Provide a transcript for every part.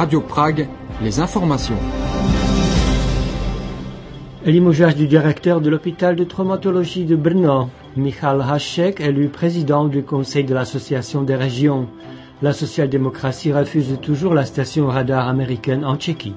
Radio Prague, les informations. Limogeage du directeur de l'hôpital de traumatologie de Brno, Michal Hašek, élu président du conseil de l'association des régions. La social-démocratie refuse toujours la station radar américaine en Tchéquie.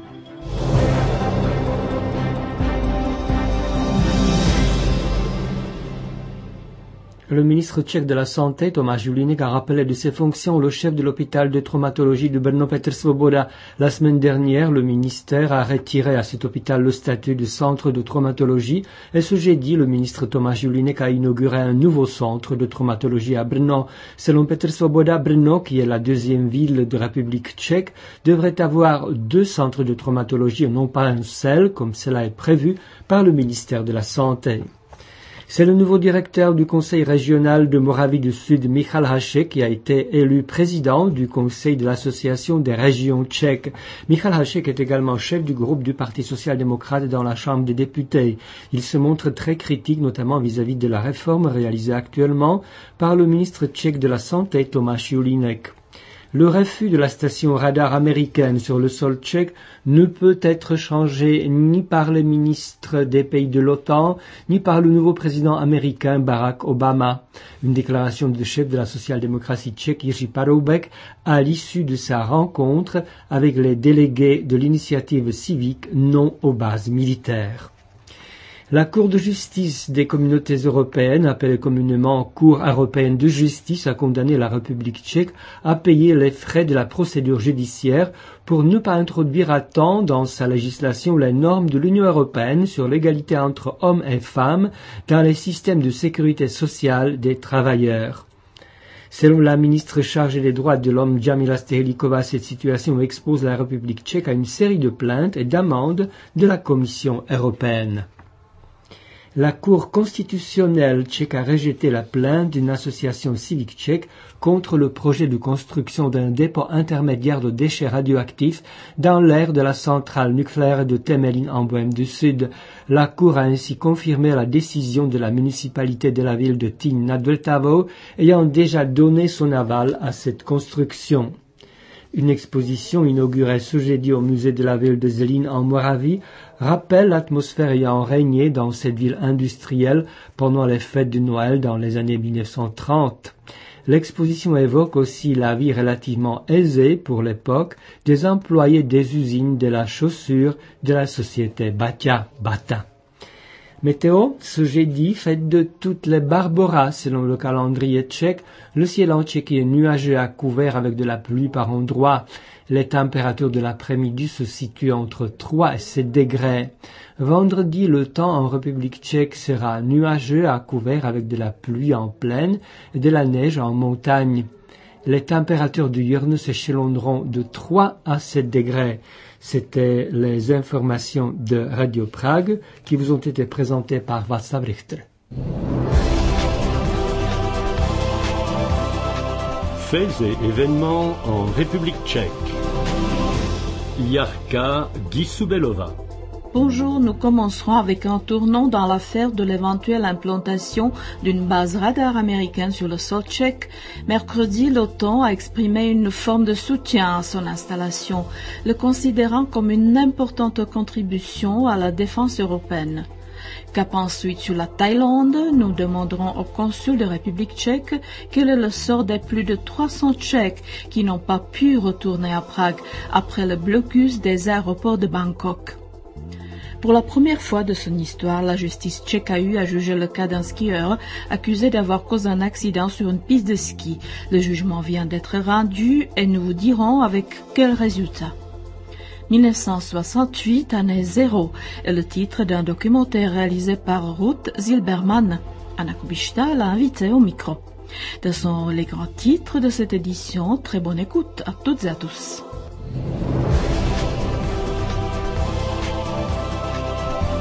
Le ministre tchèque de la Santé, Tomáš Julínek, a rappelé de ses fonctions le chef de l'hôpital de traumatologie de Brno, Petr Svoboda. La semaine dernière, le ministère a retiré à cet hôpital le statut de centre de traumatologie et ce jeudi, le ministre Tomáš Julínek a inauguré un nouveau centre de traumatologie à Brno. Selon Petr Svoboda, Brno, qui est la deuxième ville de République tchèque, devrait avoir 2 centres de traumatologie et non pas un seul, comme cela est prévu par le ministère de la Santé. C'est le nouveau directeur du conseil régional de Moravie du Sud, Michal Hašek, qui a été élu président du conseil de l'association des régions tchèques. Michal Hašek est également chef du groupe du Parti social-démocrate dans la Chambre des députés. Il se montre très critique, notamment vis-à-vis de la réforme réalisée actuellement par le ministre tchèque de la Santé, Tomáš Julínek. Le refus de la station radar américaine sur le sol tchèque ne peut être changé ni par les ministres des pays de l'OTAN, ni par le nouveau président américain Barack Obama. Une déclaration du chef de la social-démocratie tchèque Jiří Paroubek à l'issue de sa rencontre avec les délégués de l'initiative civique non aux bases militaires. La Cour de justice des communautés européennes, appelée communément Cour européenne de justice, a condamné la République tchèque à payer les frais de la procédure judiciaire pour ne pas introduire à temps dans sa législation les normes de l'Union européenne sur l'égalité entre hommes et femmes dans les systèmes de sécurité sociale des travailleurs. Selon la ministre chargée des droits de l'homme Djamila Stehelikova, cette situation expose la République tchèque à une série de plaintes et d'amendes de la Commission européenne. La Cour constitutionnelle tchèque a rejeté la plainte d'une association civique tchèque contre le projet de construction d'un dépôt intermédiaire de déchets radioactifs dans l'aire de la centrale nucléaire de Temelín en Bohême du Sud. La Cour a ainsi confirmé la décision de la municipalité de la ville de Týn nad Vltavou ayant déjà donné son aval à cette construction. Une exposition inaugurée ce jeudi au musée de la ville de Zlín en Moravie rappelle l'atmosphère ayant régné dans cette ville industrielle pendant les fêtes de Noël dans les années 1930. L'exposition évoque aussi la vie relativement aisée pour l'époque des employés des usines de la chaussure de la société Bata. Météo, ce jeudi, fête de toutes les Barbaras selon le calendrier tchèque. Le ciel en Tchéquie est nuageux à couvert avec de la pluie par endroits. Les températures de l'après-midi se situent entre 3 et 7 degrés. Vendredi, le temps en République tchèque sera nuageux à couvert avec de la pluie en plaine et de la neige en montagne. Les températures diurnes s'échelonneront de 3 à 7 degrés. C'était les informations de Radio Prague qui vous ont été présentées par Václav Richter. Faits et événements en République tchèque. Jarka Gisubelová. Bonjour, nous commencerons avec un tournant dans l'affaire de l'éventuelle implantation d'une base radar américaine sur le sol tchèque. Mercredi, l'OTAN a exprimé une forme de soutien à son installation, le considérant comme une importante contribution à la défense européenne. Cap ensuite sur la Thaïlande, nous demanderons au consul de République tchèque quel est le sort des plus de 300 Tchèques qui n'ont pas pu retourner à Prague après le blocus des aéroports de Bangkok. Pour la première fois de son histoire, la justice tchèque a eu à juger le cas d'un skieur accusé d'avoir causé un accident sur une piste de ski. Le jugement vient d'être rendu et nous vous dirons avec quel résultat. 1968, année 0, est le titre d'un documentaire réalisé par Ruth Zilberman. Anna Kubishta l'a invité au micro. Ce sont les grands titres de cette édition. Très bonne écoute à toutes et à tous.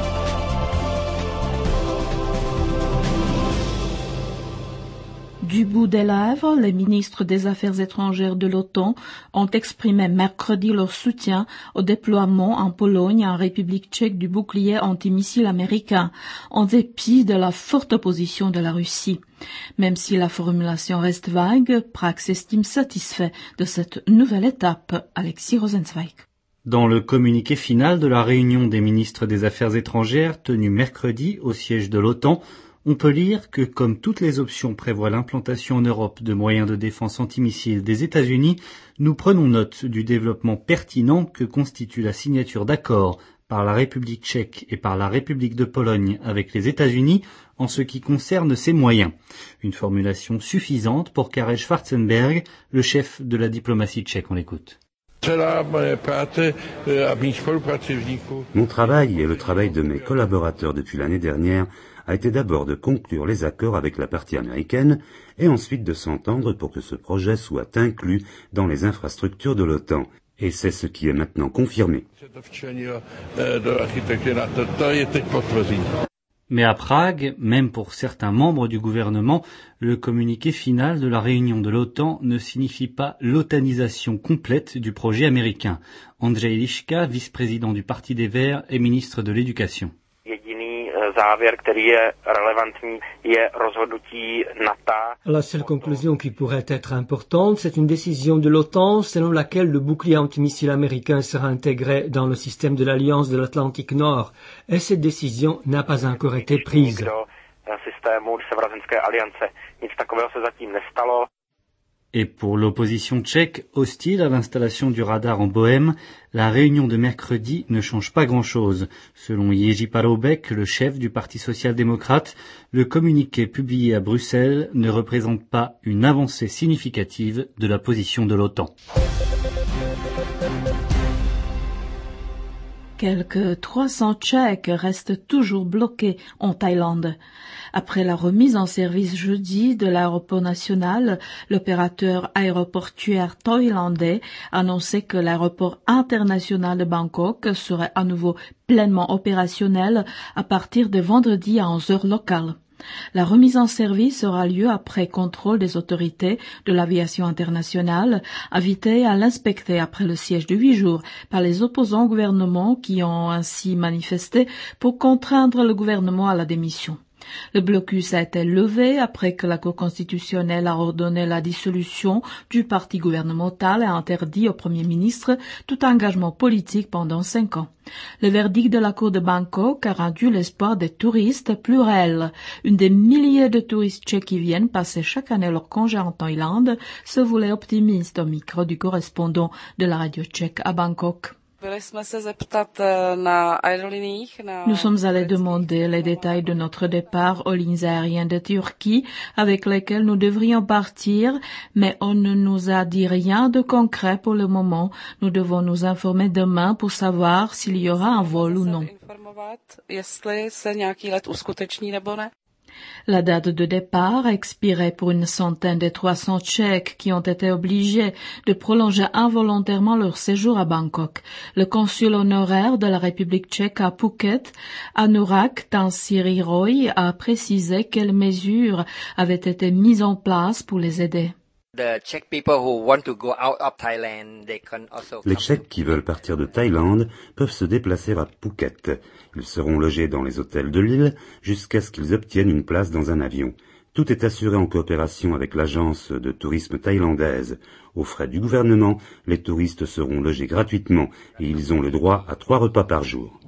Du bout des lèvres, les ministres des Affaires étrangères de l'OTAN ont exprimé mercredi leur soutien au déploiement en Pologne et en République tchèque du bouclier antimissile américain, en dépit de la forte opposition de la Russie. Même si la formulation reste vague, Prague s'estime satisfait de cette nouvelle étape. Alexis Rosenzweig. Dans le communiqué final de la réunion des ministres des Affaires étrangères tenue mercredi au siège de l'OTAN, on peut lire que, comme toutes les options prévoient l'implantation en Europe de moyens de défense antimissiles des États-Unis, nous prenons note du développement pertinent que constitue la signature d'accords par la République tchèque et par la République de Pologne avec les États-Unis en ce qui concerne ces moyens. Une formulation suffisante pour Karel Schwarzenberg, le chef de la diplomatie tchèque. On l'écoute. Mon travail et le travail de mes collaborateurs depuis l'année dernière a été d'abord de conclure les accords avec la partie américaine et ensuite de s'entendre pour que ce projet soit inclus dans les infrastructures de l'OTAN. Et c'est ce qui est maintenant confirmé. Mais à Prague, même pour certains membres du gouvernement, le communiqué final de la réunion de l'OTAN ne signifie pas l'otanisation complète du projet américain. Andrzej Liška, vice-président du Parti des Verts et ministre de l'Éducation. La seule conclusion qui pourrait être importante, c'est une décision de l'OTAN selon laquelle le bouclier antimissile américain sera intégré dans le système de l'Alliance de l'Atlantique Nord. Et cette décision n'a pas encore été prise. Et pour l'opposition tchèque, hostile à l'installation du radar en Bohême, la réunion de mercredi ne change pas grand-chose. Selon Jiří Paroubek, le chef du Parti social-démocrate, le communiqué publié à Bruxelles ne représente pas une avancée significative de la position de l'OTAN. Quelques 300 Tchèques restent toujours bloqués en Thaïlande. Après la remise en service jeudi de l'aéroport national, l'opérateur aéroportuaire thaïlandais annonçait que l'aéroport international de Bangkok serait à nouveau pleinement opérationnel à partir de vendredi à 11 heures locales. La remise en service aura lieu après contrôle des autorités de l'aviation internationale, invitées à l'inspecter après le siège de 8 jours par les opposants au gouvernement qui ont ainsi manifesté pour contraindre le gouvernement à la démission. Le blocus a été levé après que la Cour constitutionnelle a ordonné la dissolution du parti gouvernemental et a interdit au Premier ministre tout engagement politique pendant 5 ans. Le verdict de la Cour de Bangkok a rendu l'espoir des touristes plus réel. Une des milliers de touristes tchèques qui viennent passer chaque année leur congé en Thaïlande se voulait optimiste au micro du correspondant de la radio tchèque à Bangkok. Nous sommes allés demander les détails de notre départ aux lignes aériennes de Turquie avec lesquelles nous devrions partir, mais on ne nous a dit rien de concret pour le moment. Nous devons nous informer demain pour savoir s'il y aura un vol ou non. La date de départ expirait pour une centaine de 300 Tchèques qui ont été obligés de prolonger involontairement leur séjour à Bangkok. Le consul honoraire de la République tchèque à Phuket, Anurag Tansiriroy, a précisé quelles mesures avaient été mises en place pour les aider. Les Tchèques qui veulent partir de Thaïlande peuvent se déplacer à Phuket. Ils seront logés dans les hôtels de l'île jusqu'à ce qu'ils obtiennent une place dans un avion. Tout est assuré en coopération avec l'agence de tourisme thaïlandaise. Aux frais du gouvernement, les touristes seront logés gratuitement et ils ont le droit à 3 repas par jour.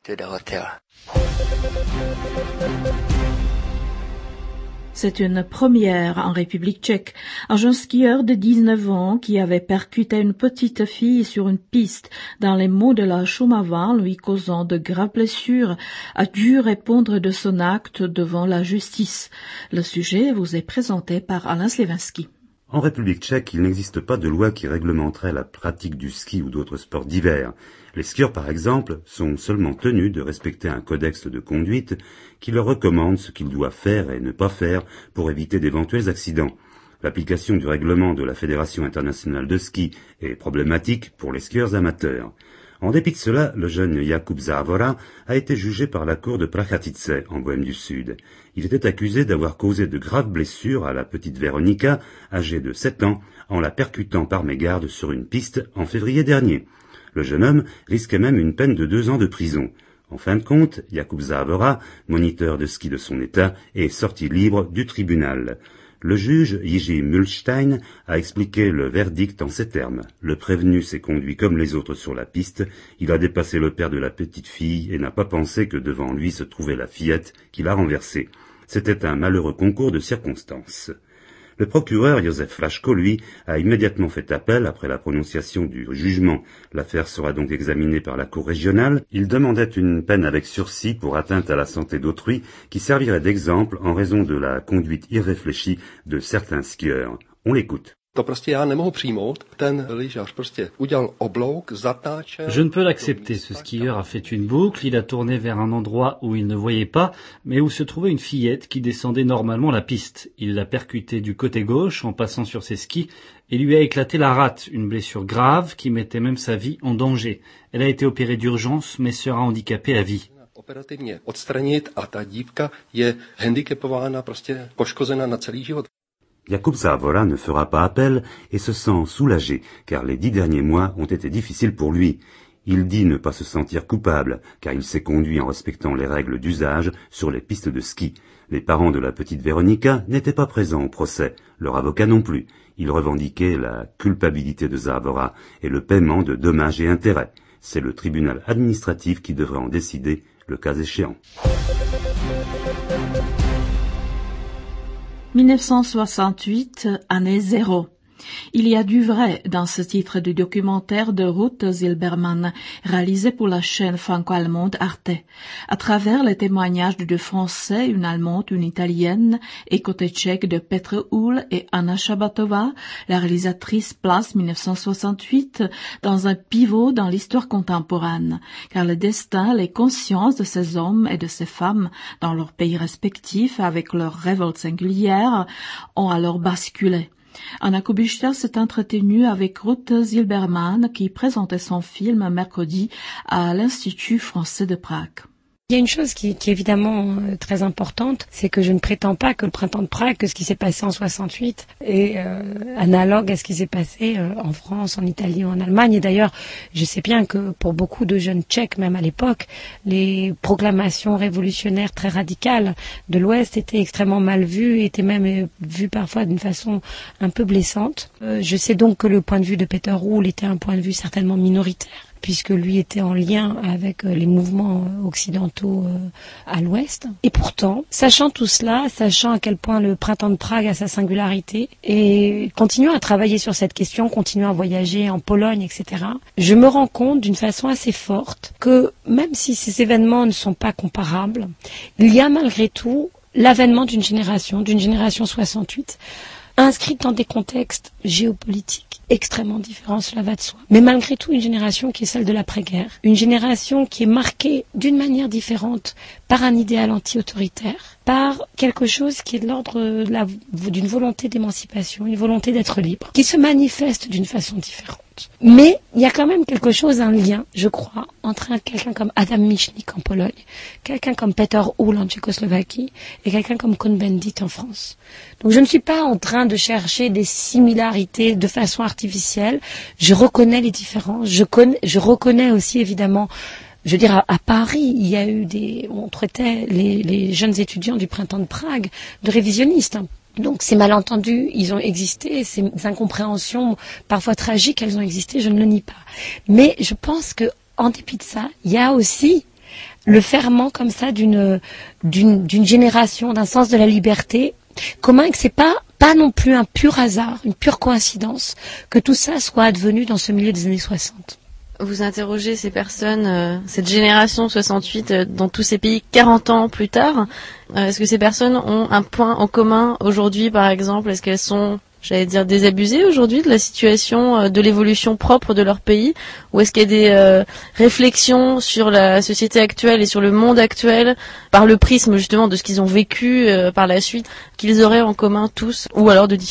C'est une première en République tchèque. Un jeune skieur de 19 ans qui avait percuté une petite fille sur une piste dans les monts de la Šumava, lui causant de graves blessures, a dû répondre de son acte devant la justice. Le sujet vous est présenté par Alain Slevinski. En République tchèque, il n'existe pas de loi qui réglementerait la pratique du ski ou d'autres sports d'hiver. Les skieurs, par exemple, sont seulement tenus de respecter un codex de conduite qui leur recommande ce qu'ils doivent faire et ne pas faire pour éviter d'éventuels accidents. L'application du règlement de la Fédération internationale de ski est problématique pour les skieurs amateurs. En dépit de cela, le jeune Jakub Závora a été jugé par la cour de Prachatice, en Bohême du Sud. Il était accusé d'avoir causé de graves blessures à la petite Veronika, âgée de 7 ans, en la percutant par mégarde sur une piste en février dernier. Le jeune homme risquait même une peine de 2 ans de prison. En fin de compte, Jakub Závora, moniteur de ski de son état, est sorti libre du tribunal. Le juge, Jiří Mühlstein, a expliqué le verdict en ces termes. Le prévenu s'est conduit comme les autres sur la piste, il a dépassé le père de la petite fille et n'a pas pensé que devant lui se trouvait la fillette qu'il a renversée. C'était un malheureux concours de circonstances. Le procureur Józef Flaško, lui, a immédiatement fait appel après la prononciation du jugement. L'affaire sera donc examinée par la cour régionale. Il demandait une peine avec sursis pour atteinte à la santé d'autrui qui servirait d'exemple en raison de la conduite irréfléchie de certains skieurs. On l'écoute. Je ne peux l'accepter. Ce skieur a fait une boucle, il a tourné vers un endroit où il ne voyait pas, mais où se trouvait une fillette qui descendait normalement la piste. Il l'a percutée du côté gauche en passant sur ses skis et lui a éclaté la rate, une blessure grave qui mettait même sa vie en danger. Elle a été opérée d'urgence mais sera handicapée à vie. Jakub Závora ne fera pas appel et se sent soulagé, car les 10 derniers mois ont été difficiles pour lui. Il dit ne pas se sentir coupable, car il s'est conduit en respectant les règles d'usage sur les pistes de ski. Les parents de la petite Veronika n'étaient pas présents au procès, leur avocat non plus. Ils revendiquaient la culpabilité de Závora et le paiement de dommages et intérêts. C'est le tribunal administratif qui devrait en décider, le cas échéant. 1968, année 0. Il y a du vrai dans ce titre du documentaire de Ruth Silberman, réalisé pour la chaîne franco-allemande Arte. À travers les témoignages de 2 Français, une Allemande, une Italienne, et côté tchèque de Petr Uhl et Anna Shabatova, la réalisatrice place 1968 dans un pivot dans l'histoire contemporaine, car le destin, les consciences de ces hommes et de ces femmes dans leurs pays respectifs avec leurs révoltes singulières ont alors basculé. Anna Kubister s'est entretenue avec Ruth Silberman qui présentait son film mercredi à l'Institut français de Prague. Il y a une chose qui est évidemment très importante, c'est que je ne prétends pas que le printemps de Prague, que ce qui s'est passé en 68 est analogue à ce qui s'est passé en France, en Italie ou en Allemagne. Et d'ailleurs, je sais bien que pour beaucoup de jeunes Tchèques, même à l'époque, les proclamations révolutionnaires très radicales de l'Ouest étaient extrêmement mal vues, étaient même vues parfois d'une façon un peu blessante. Je sais donc que le point de vue de Petr Uhl était un point de vue certainement minoritaire, puisque lui était en lien avec les mouvements occidentaux à l'ouest. Et pourtant, sachant tout cela, sachant à quel point le printemps de Prague a sa singularité, et continuant à travailler sur cette question, continuant à voyager en Pologne, etc., je me rends compte d'une façon assez forte que même si ces événements ne sont pas comparables, il y a malgré tout l'avènement d'une génération 68, inscrite dans des contextes géopolitiques extrêmement différents, cela va de soi. Mais malgré tout, une génération qui est celle de l'après-guerre. Une génération qui est marquée d'une manière différente par un idéal anti-autoritaire, par quelque chose qui est de l'ordre d'une volonté d'émancipation, une volonté d'être libre, qui se manifeste d'une façon différente. Mais il y a quand même quelque chose, un lien, je crois, entre quelqu'un comme Adam Michnik en Pologne, quelqu'un comme Petr Uhl en Tchécoslovaquie et quelqu'un comme Cohn-Bendit en France. Donc je ne suis pas en train de chercher des similarités de façon artificielle. Je reconnais les différences. Je reconnais aussi évidemment, je veux dire, à Paris, il y a eu on traitait les jeunes étudiants du printemps de Prague de révisionnistes. Donc ces malentendus, ils ont existé, ces incompréhensions parfois tragiques, elles ont existé, je ne le nie pas. Mais je pense que, en dépit de ça, il y a aussi le ferment comme ça d'une génération, d'un sens de la liberté commun, et que c'est pas non plus un pur hasard, une pure coïncidence que tout ça soit advenu dans ce milieu des années 60. Vous interrogez ces personnes, cette génération 68 dans tous ces pays 40 ans plus tard. Est-ce que ces personnes ont un point en commun aujourd'hui, par exemple? Est-ce qu'elles sont, j'allais dire, désabusées aujourd'hui de la situation, de l'évolution propre de leur pays? Ou est-ce qu'il y a des réflexions sur la société actuelle et sur le monde actuel par le prisme justement de ce qu'ils ont vécu par la suite, qu'ils auraient en commun tous, ou alors de différents?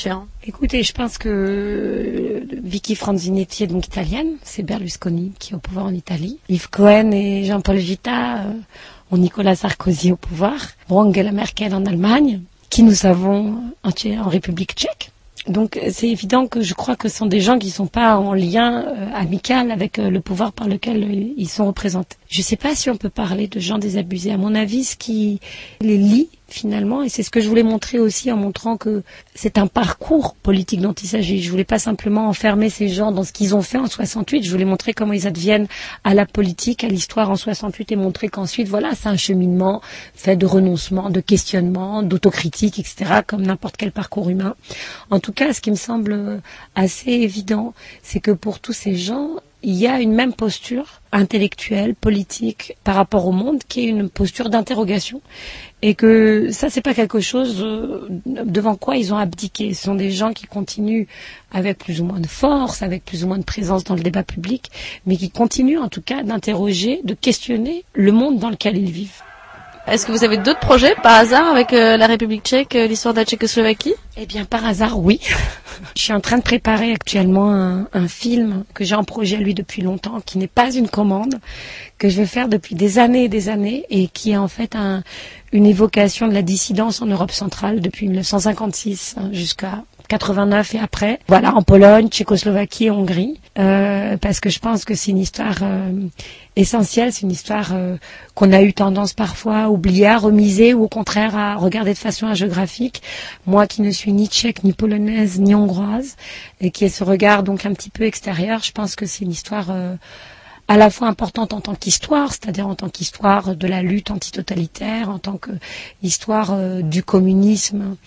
Écoutez, je pense que Vicky Franzinetti est donc italienne, c'est Berlusconi qui est au pouvoir en Italie. Yves Cohen et Jean-Paul Vita ont Nicolas Sarkozy au pouvoir. Angela Merkel en Allemagne, qui nous savons en République tchèque. Donc c'est évident que je crois que ce sont des gens qui ne sont pas en lien amical avec le pouvoir par lequel ils sont représentés. Je ne sais pas si on peut parler de gens désabusés. À mon avis, ce qui les lie finalement, et c'est ce que je voulais montrer aussi en montrant que c'est un parcours politique dont il s'agit. Je voulais pas simplement enfermer ces gens dans ce qu'ils ont fait en 68, je voulais montrer comment ils adviennent à la politique, à l'histoire en 68 et montrer qu'ensuite, voilà, c'est un cheminement fait de renoncement, de questionnement, d'autocritique, etc., comme n'importe quel parcours humain. En tout cas, ce qui me semble assez évident, c'est que pour tous ces gens, il y a une même posture intellectuelle, politique, par rapport au monde, qui est une posture d'interrogation. Et que ça, c'est pas quelque chose devant quoi ils ont abdiqué. Ce sont des gens qui continuent avec plus ou moins de force, avec plus ou moins de présence dans le débat public, mais qui continuent en tout cas d'interroger, de questionner le monde dans lequel ils vivent. Est-ce que vous avez d'autres projets, par hasard, avec la République tchèque, l'histoire de la Tchécoslovaquie? Eh bien, par hasard, oui. Je suis en train de préparer actuellement un film que j'ai en projet, lui, depuis longtemps, qui n'est pas une commande, que je vais faire depuis des années et qui est en fait une évocation de la dissidence en Europe centrale depuis 1956 jusqu'à 89 et après. Voilà, en Pologne, Tchécoslovaquie et Hongrie. Parce que je pense que c'est une histoire essentielle, c'est une histoire qu'on a eu tendance parfois à oublier, à remiser ou au contraire à regarder de façon hagiographique. Moi qui ne suis ni tchèque, ni polonaise, ni hongroise, et qui ai ce regard donc un petit peu extérieur, je pense que c'est une histoire à la fois importante en tant qu'histoire, c'est-à-dire en tant qu'histoire de la lutte antitotalitaire, en tant qu'histoire du communisme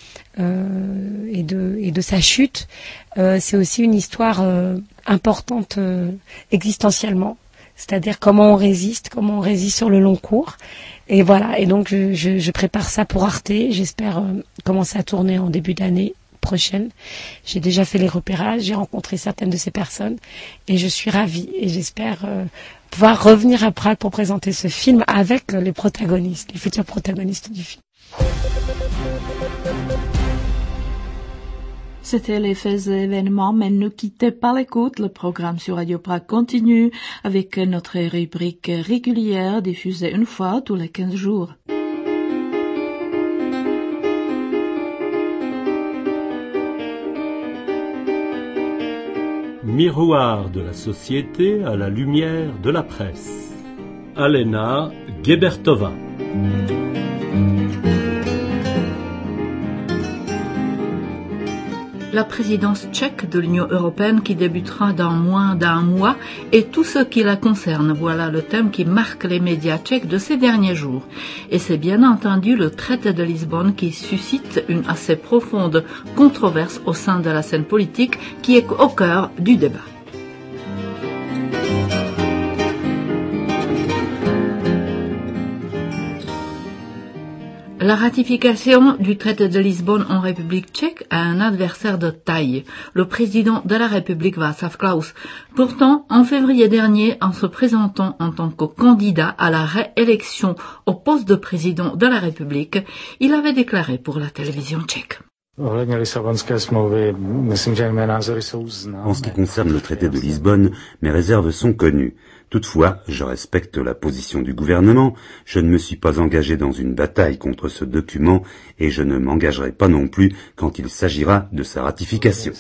et de sa chute. C'est aussi une histoire importante existentiellement, c'est-à-dire comment on résiste sur le long cours. Et voilà, et donc je prépare ça pour Arte, j'espère commencer à tourner en début d'année prochaine. J'ai déjà fait les repérages, j'ai rencontré certaines de ces personnes et je suis ravie et j'espère pouvoir revenir à Prague pour présenter ce film avec les protagonistes, les futurs protagonistes du film. C'était les faits et événements, mais ne quittez pas l'écoute. Le programme sur Radio Prague continue avec notre rubrique régulière diffusée une fois tous les 15 jours. Miroir de la société à la lumière de la presse. Alena Gebertova. La présidence tchèque de l'Union européenne qui débutera dans moins d'un mois et tout ce qui la concerne. Voilà le thème qui marque les médias tchèques de ces derniers jours. Et c'est bien entendu le traité de Lisbonne qui suscite une assez profonde controverse au sein de la scène politique qui est au cœur du débat. La ratification du traité de Lisbonne en République tchèque a un adversaire de taille, le président de la République Václav Klaus. Pourtant, en février dernier, en se présentant en tant que candidat à la réélection au poste de président de la République, il avait déclaré pour la télévision tchèque. En ce qui concerne le traité de Lisbonne, mes réserves sont connues. Toutefois, je respecte la position du gouvernement, je ne me suis pas engagé dans une bataille contre ce document et je ne m'engagerai pas non plus quand il s'agira de sa ratification.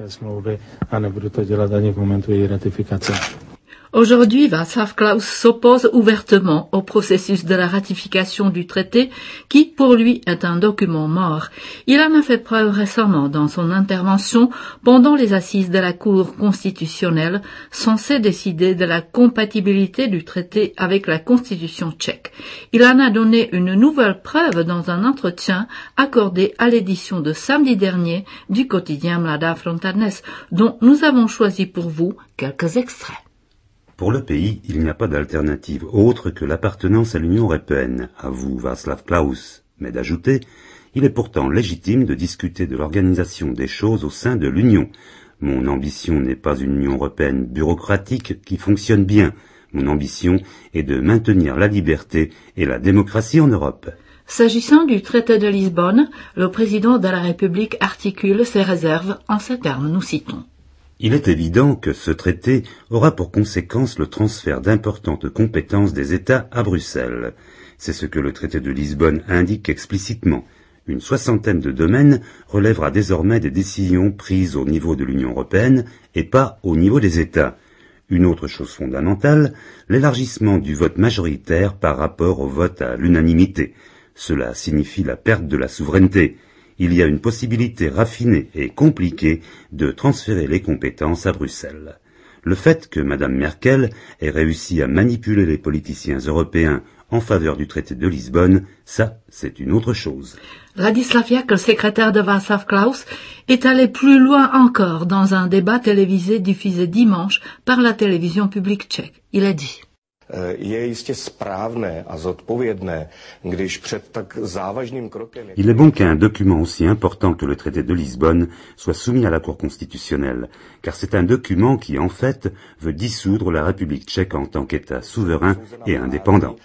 Aujourd'hui, Václav Klaus s'oppose ouvertement au processus de la ratification du traité qui, pour lui, est un document mort. Il en a fait preuve récemment dans son intervention pendant les assises de la Cour constitutionnelle censée décider de la compatibilité du traité avec la Constitution tchèque. Il en a donné une nouvelle preuve dans un entretien accordé à l'édition de samedi dernier du quotidien Mladá Fronta Dnes, dont nous avons choisi pour vous quelques extraits. Pour le pays, il n'y a pas d'alternative autre que l'appartenance à l'Union européenne, avoue Václav Klaus, mais d'ajouter, il est pourtant légitime de discuter de l'organisation des choses au sein de l'Union. Mon ambition n'est pas une Union européenne bureaucratique qui fonctionne bien. Mon ambition est de maintenir la liberté et la démocratie en Europe. S'agissant du traité de Lisbonne, le président de la République articule ses réserves en ces termes, nous citons. Il est évident que ce traité aura pour conséquence le transfert d'importantes compétences des États à Bruxelles. C'est ce que le traité de Lisbonne indique explicitement. Une 60aine de domaines relèvera désormais des décisions prises au niveau de l'Union européenne et pas au niveau des États. Une autre chose fondamentale, l'élargissement du vote majoritaire par rapport au vote à l'unanimité. Cela signifie la perte de la souveraineté. Il y a une possibilité raffinée et compliquée de transférer les compétences à Bruxelles. Le fait que Mme Merkel ait réussi à manipuler les politiciens européens en faveur du traité de Lisbonne, ça, c'est une autre chose. Ladislav Jak, le secrétaire de Václav Klaus, est allé plus loin encore dans un débat télévisé diffusé dimanche par la télévision publique tchèque. Il a dit: Il est bon qu'un document aussi important que le traité de Lisbonne soit soumis à la Cour constitutionnelle, car c'est un document qui, en fait, veut dissoudre la République tchèque en tant qu'État souverain et indépendant.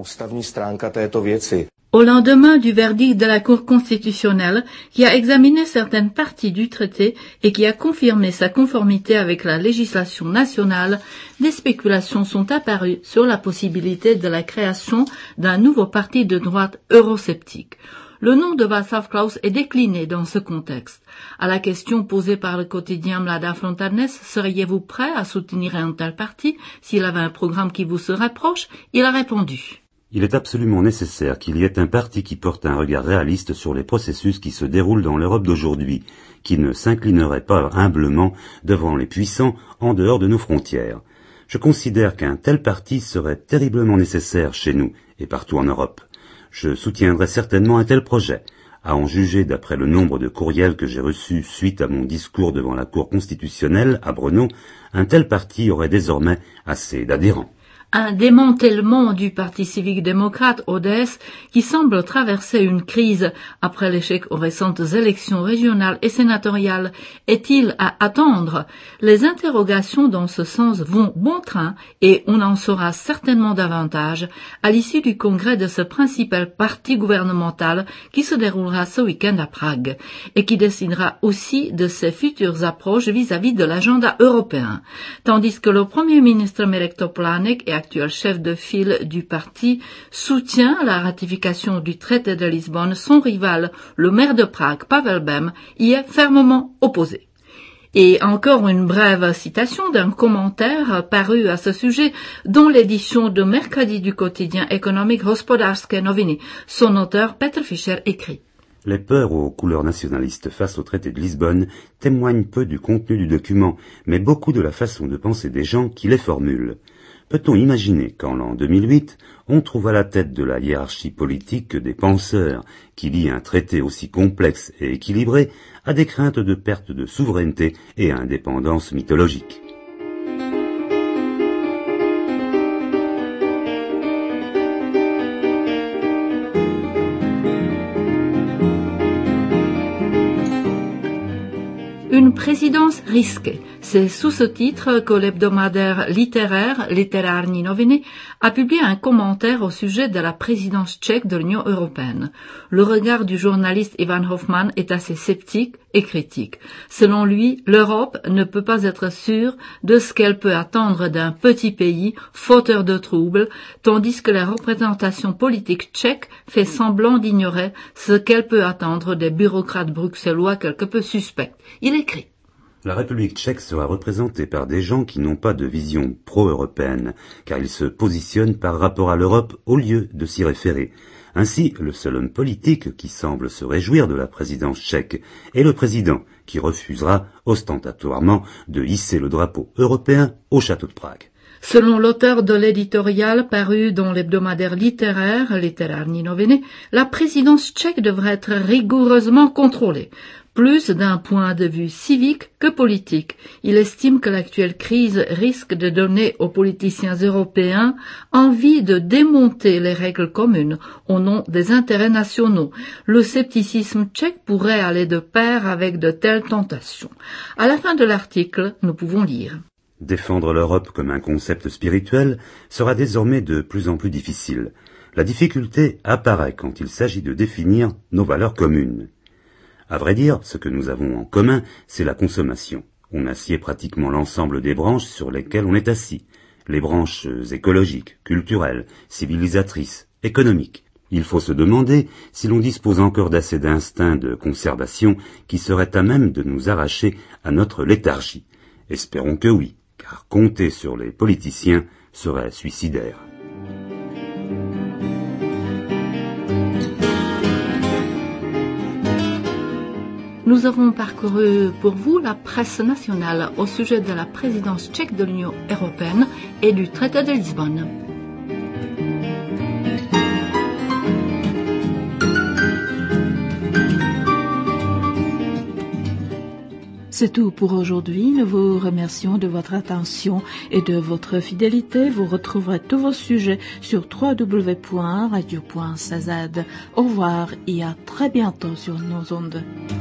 Au lendemain du verdict de la Cour constitutionnelle, qui a examiné certaines parties du traité et qui a confirmé sa conformité avec la législation nationale, des spéculations sont apparues sur la possibilité de la création d'un nouveau parti de droite eurosceptique. Le nom de Václav Klaus est décliné dans ce contexte. À la question posée par le quotidien Mladá Fronta, seriez-vous prêt à soutenir un tel parti s'il avait un programme qui vous serait proche? Il a répondu: Il est absolument nécessaire qu'il y ait un parti qui porte un regard réaliste sur les processus qui se déroulent dans l'Europe d'aujourd'hui, qui ne s'inclinerait pas humblement devant les puissants en dehors de nos frontières. Je considère qu'un tel parti serait terriblement nécessaire chez nous et partout en Europe. Je soutiendrai certainement un tel projet. À en juger d'après le nombre de courriels que j'ai reçus suite à mon discours devant la Cour constitutionnelle à Brno, un tel parti aurait désormais assez d'adhérents. Un démantèlement du Parti civique démocrate, ODS, qui semble traverser une crise après l'échec aux récentes élections régionales et sénatoriales, est-il à attendre? Les interrogations dans ce sens vont bon train et on en saura certainement davantage à l'issue du congrès de ce principal parti gouvernemental qui se déroulera ce week-end à Prague et qui décidera aussi de ses futures approches vis-à-vis de l'agenda européen. Tandis que le Premier ministre Mirek Topolánek et actuel chef de file du parti, soutient la ratification du traité de Lisbonne, son rival, le maire de Prague, Pavel Bem, y est fermement opposé. Et encore une brève citation d'un commentaire paru à ce sujet dans l'édition de mercredi du quotidien économique Hospodářské noviny. Son auteur, Petr Fischer, écrit: Les peurs aux couleurs nationalistes face au traité de Lisbonne témoignent peu du contenu du document, mais beaucoup de la façon de penser des gens qui les formulent. Peut-on imaginer qu'en l'an 2008, on trouve à la tête de la hiérarchie politique des penseurs qui lient un traité aussi complexe et équilibré à des craintes de perte de souveraineté et à indépendance mythologique? Une présidence risquée. C'est sous ce titre que l'hebdomadaire littéraire Literární noviny a publié un commentaire au sujet de la présidence tchèque de l'Union européenne. Le regard du journaliste Ivan Hoffman est assez sceptique et critique. Selon lui, l'Europe ne peut pas être sûre de ce qu'elle peut attendre d'un petit pays fauteur de troubles, tandis que la représentation politique tchèque fait semblant d'ignorer ce qu'elle peut attendre des bureaucrates bruxellois quelque peu suspects. Il écrit: La République tchèque sera représentée par des gens qui n'ont pas de vision pro-européenne, car ils se positionnent par rapport à l'Europe au lieu de s'y référer. Ainsi, le seul homme politique qui semble se réjouir de la présidence tchèque est le président, qui refusera ostentatoirement de hisser le drapeau européen au château de Prague. Selon l'auteur de l'éditorial paru dans l'hebdomadaire littéraire Literární noviny, la présidence tchèque devrait être rigoureusement contrôlée. Plus d'un point de vue civique que politique. Il estime que l'actuelle crise risque de donner aux politiciens européens envie de démonter les règles communes au nom des intérêts nationaux. Le scepticisme tchèque pourrait aller de pair avec de telles tentations. À la fin de l'article, nous pouvons lire: Défendre l'Europe comme un concept spirituel sera désormais de plus en plus difficile. La difficulté apparaît quand il s'agit de définir nos valeurs communes. À vrai dire, ce que nous avons en commun, c'est la consommation. On assied pratiquement l'ensemble des branches sur lesquelles on est assis. Les branches écologiques, culturelles, civilisatrices, économiques. Il faut se demander si l'on dispose encore d'assez d'instincts de conservation qui seraient à même de nous arracher à notre léthargie. Espérons que oui, car compter sur les politiciens serait suicidaire. Nous avons parcouru pour vous la presse nationale au sujet de la présidence tchèque de l'Union européenne et du traité de Lisbonne. C'est tout pour aujourd'hui. Nous vous remercions de votre attention et de votre fidélité. Vous retrouverez tous vos sujets sur www.radio.cz. Au revoir et à très bientôt sur nos ondes.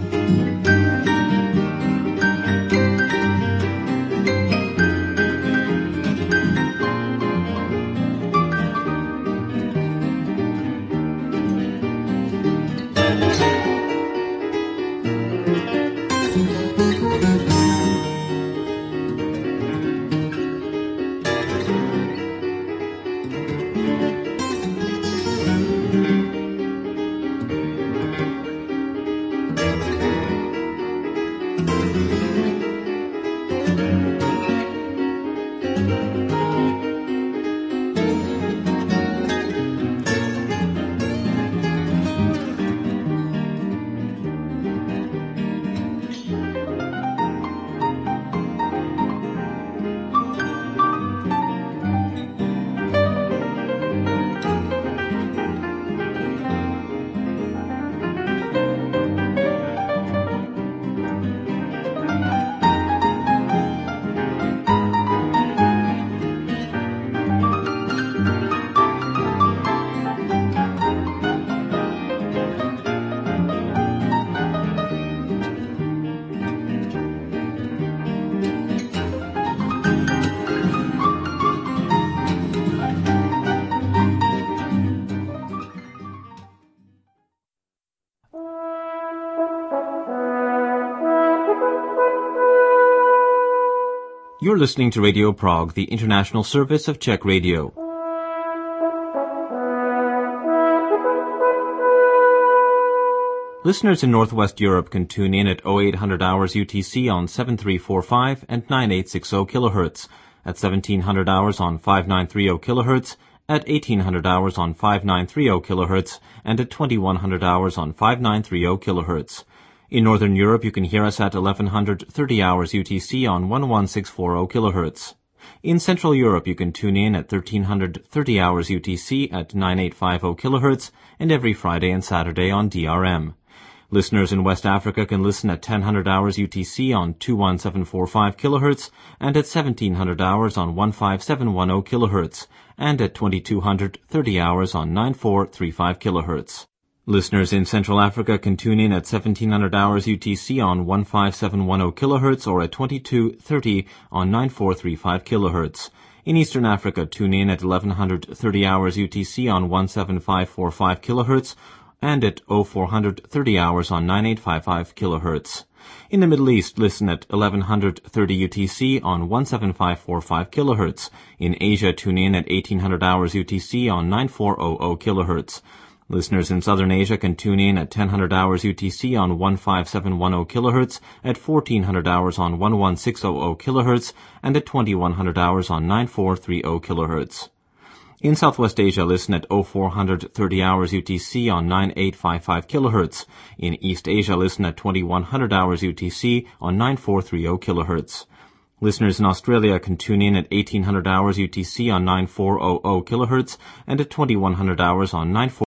You're listening to Radio Prague, the international service of Czech Radio. Listeners in Northwest Europe can tune in at 0800 hours UTC on 7345 and 9860 kHz, at 1700 hours on 5930 kHz, at 1800 hours on 5930 kHz, and at 2100 hours on 5930 kHz. In Northern Europe, you can hear us at 1130 hours UTC on 11640 kHz. In Central Europe, you can tune in at 1330 hours UTC at 9850 kHz, and every Friday and Saturday on DRM. Listeners in West Africa can listen at 1000 hours UTC on 21745 kHz, and at 1700 hours on 15710 kHz, and at 2230 hours on 9435 kHz. Listeners in Central Africa can tune in at 1700 hours UTC on 15710 kHz or at 2230 on 9435 kHz. In Eastern Africa, tune in at 1130 hours UTC on 17545 kHz and at 0430 hours on 9855 kHz. In the Middle East, listen at 1130 UTC on 17545 kHz. In Asia, tune in at 1800 hours UTC on 9400 kHz. Listeners in Southern Asia can tune in at 1000 hours UTC on 15710 kHz, at 1400 hours on 11600 kHz, and at 2100 hours on 9430 kHz. In Southwest Asia, listen at 0430 hours UTC on 9855 kHz. In East Asia, listen at 2100 hours UTC on 9430 kHz. Listeners in Australia can tune in at 1800 hours UTC on 9400 kHz and at 2100 hours on 94